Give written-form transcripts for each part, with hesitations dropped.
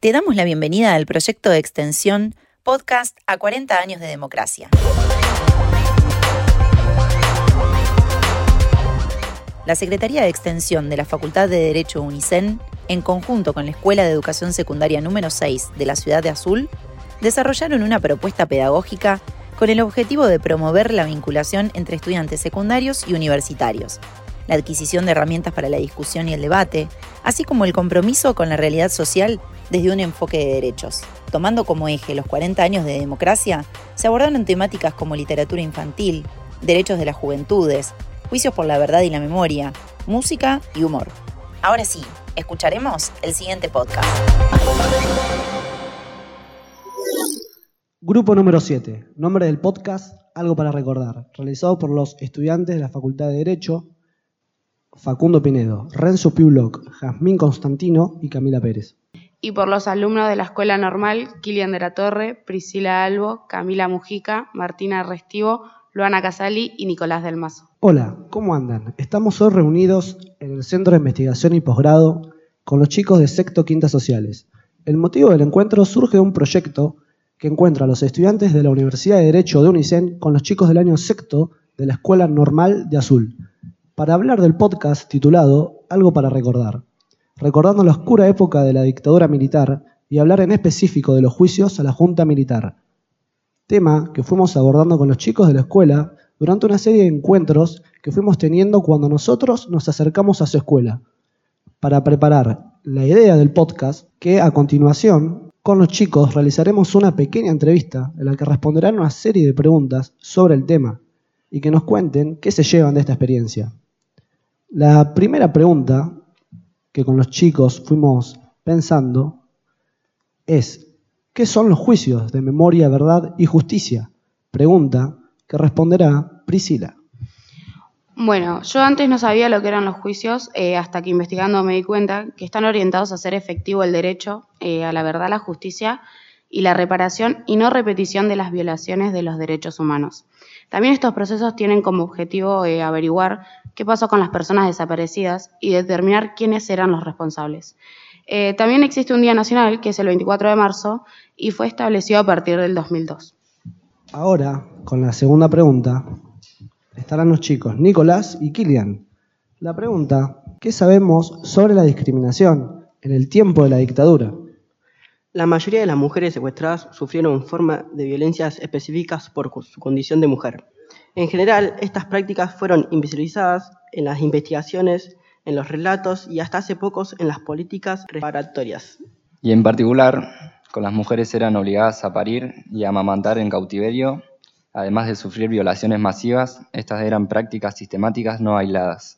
Te damos la bienvenida al proyecto de extensión Podcast a 40 años de democracia. La Secretaría de Extensión de la Facultad de Derecho UNICEN, en conjunto con la Escuela de Educación Secundaria número 6 de la Ciudad de Azul, desarrollaron una propuesta pedagógica con el objetivo de promover la vinculación entre estudiantes secundarios y universitarios, la adquisición de herramientas para la discusión y el debate, así como el compromiso con la realidad social desde un enfoque de derechos. Tomando como eje los 40 años de democracia, se abordaron temáticas como literatura infantil, derechos de las juventudes, juicios por la verdad y la memoria, música y humor. Ahora sí, escucharemos el siguiente podcast. Grupo número 7. Nombre del podcast, Algo para recordar. Realizado por los estudiantes de la Facultad de Derecho, Facundo Pinedo, Renzo Piuloc, Jazmín Constantino y Camila Pérez. Y por los alumnos de la Escuela Normal, Kilian de la Torre, Priscila Albo, Camila Mujica, Martina Restivo, Luana Casali y Nicolás del Mazo. Hola, ¿cómo andan? Estamos hoy reunidos en el Centro de Investigación y Posgrado con los chicos de Sexto Quintas Sociales. El motivo del encuentro surge de un proyecto que encuentra a los estudiantes de la Universidad de Derecho de UNICEN con los chicos del año sexto de la Escuela Normal de Azul, para hablar del podcast titulado Algo para recordar, recordando la oscura época de la dictadura militar y hablar en específico de los juicios a la Junta Militar, tema que fuimos abordando con los chicos de la escuela durante una serie de encuentros que fuimos teniendo cuando nosotros nos acercamos a su escuela, para preparar la idea del podcast que a continuación con los chicos realizaremos una pequeña entrevista en la que responderán una serie de preguntas sobre el tema y que nos cuenten qué se llevan de esta experiencia. La primera pregunta que con los chicos fuimos pensando es: ¿qué son los juicios de memoria, verdad y justicia? Pregunta que responderá Priscila. Bueno, yo antes no sabía lo que eran los juicios, hasta que investigando me di cuenta que están orientados a hacer efectivo el derecho a la verdad, la justicia y la reparación y no repetición de las violaciones de los derechos humanos. También estos procesos tienen como objetivo averiguar qué pasó con las personas desaparecidas y determinar quiénes eran los responsables. También existe un día nacional, que es el 24 de marzo, y fue establecido a partir del 2002. Ahora, con la segunda pregunta, estarán los chicos Nicolás y Kilian. La pregunta: ¿qué sabemos sobre la discriminación en el tiempo de la dictadura? La mayoría de las mujeres secuestradas sufrieron forma de violencias específicas por su condición de mujer. En general, estas prácticas fueron invisibilizadas en las investigaciones, en los relatos y hasta hace pocos en las políticas reparatorias. Y en particular, con las mujeres eran obligadas a parir y a amamantar en cautiverio. Además de sufrir violaciones masivas, estas eran prácticas sistemáticas no aisladas.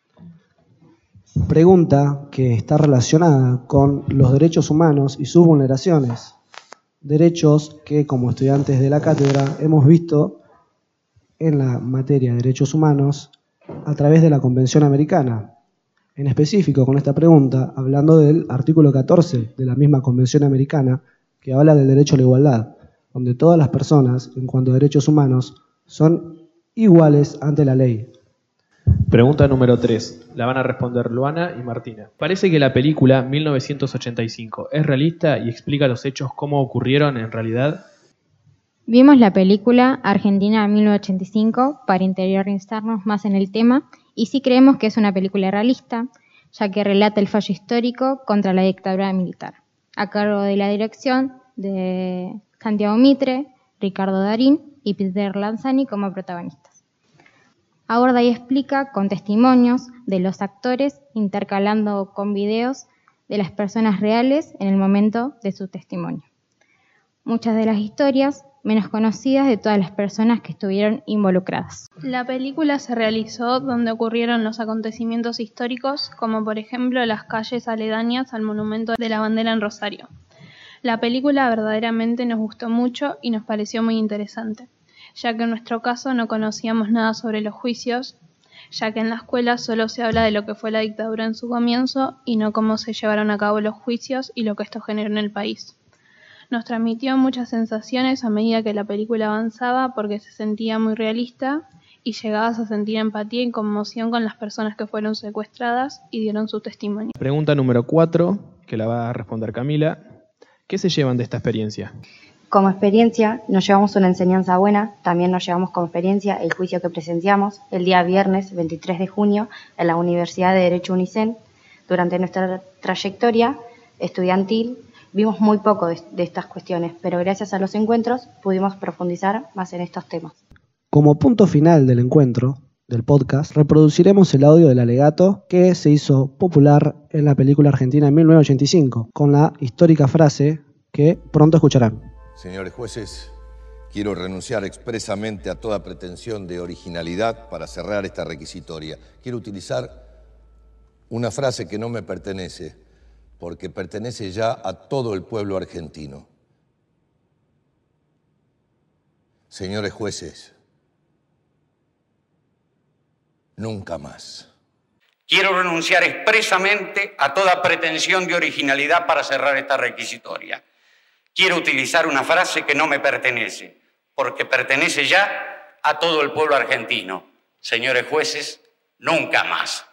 Pregunta que está relacionada con los derechos humanos y sus vulneraciones. Derechos que, como estudiantes de la cátedra, hemos visto en la materia de derechos humanos a través de la Convención Americana. En específico, con esta pregunta, hablando del artículo 14 de la misma Convención Americana, que habla del derecho a la igualdad, donde todas las personas, en cuanto a derechos humanos, son iguales ante la ley. Pregunta número 3. La van a responder Luana y Martina. Parece que la película 1985 es realista y explica los hechos cómo ocurrieron en realidad. Vimos la película Argentina 1985 para interiorizarnos más en el tema y sí creemos que es una película realista, ya que relata el fallo histórico contra la dictadura militar, a cargo de la dirección de Santiago Mitre, Ricardo Darín y Peter Lanzani como protagonistas. Aborda y explica con testimonios de los actores, intercalando con videos de las personas reales en el momento de su testimonio. Muchas de las historias menos conocidas de todas las personas que estuvieron involucradas. La película se realizó donde ocurrieron los acontecimientos históricos, como por ejemplo las calles aledañas al monumento de la bandera en Rosario. La película verdaderamente nos gustó mucho y nos pareció muy interesante, ya que en nuestro caso no conocíamos nada sobre los juicios, ya que en la escuela solo se habla de lo que fue la dictadura en su comienzo y no cómo se llevaron a cabo los juicios y lo que esto generó en el país. Nos transmitió muchas sensaciones a medida que la película avanzaba porque se sentía muy realista y llegabas a sentir empatía y conmoción con las personas que fueron secuestradas y dieron su testimonio. Pregunta número 4, que la va a responder Camila. ¿Qué se llevan de esta experiencia? Como experiencia nos llevamos una enseñanza buena, también nos llevamos como experiencia el juicio que presenciamos el día viernes 23 de junio en la Universidad de Derecho UNICEN. Durante nuestra trayectoria estudiantil vimos muy poco de estas cuestiones, pero gracias a los encuentros pudimos profundizar más en estos temas. Como punto final del encuentro, del podcast, reproduciremos el audio del alegato que se hizo popular en la película argentina en 1985, con la histórica frase que pronto escucharán. Señores jueces, quiero renunciar expresamente a toda pretensión de originalidad para cerrar esta requisitoria. Quiero utilizar una frase que no me pertenece, porque pertenece ya a todo el pueblo argentino. Señores jueces, nunca más. Quiero renunciar expresamente a toda pretensión de originalidad para cerrar esta requisitoria. Quiero utilizar una frase que no me pertenece, porque pertenece ya a todo el pueblo argentino. Señores jueces, nunca más.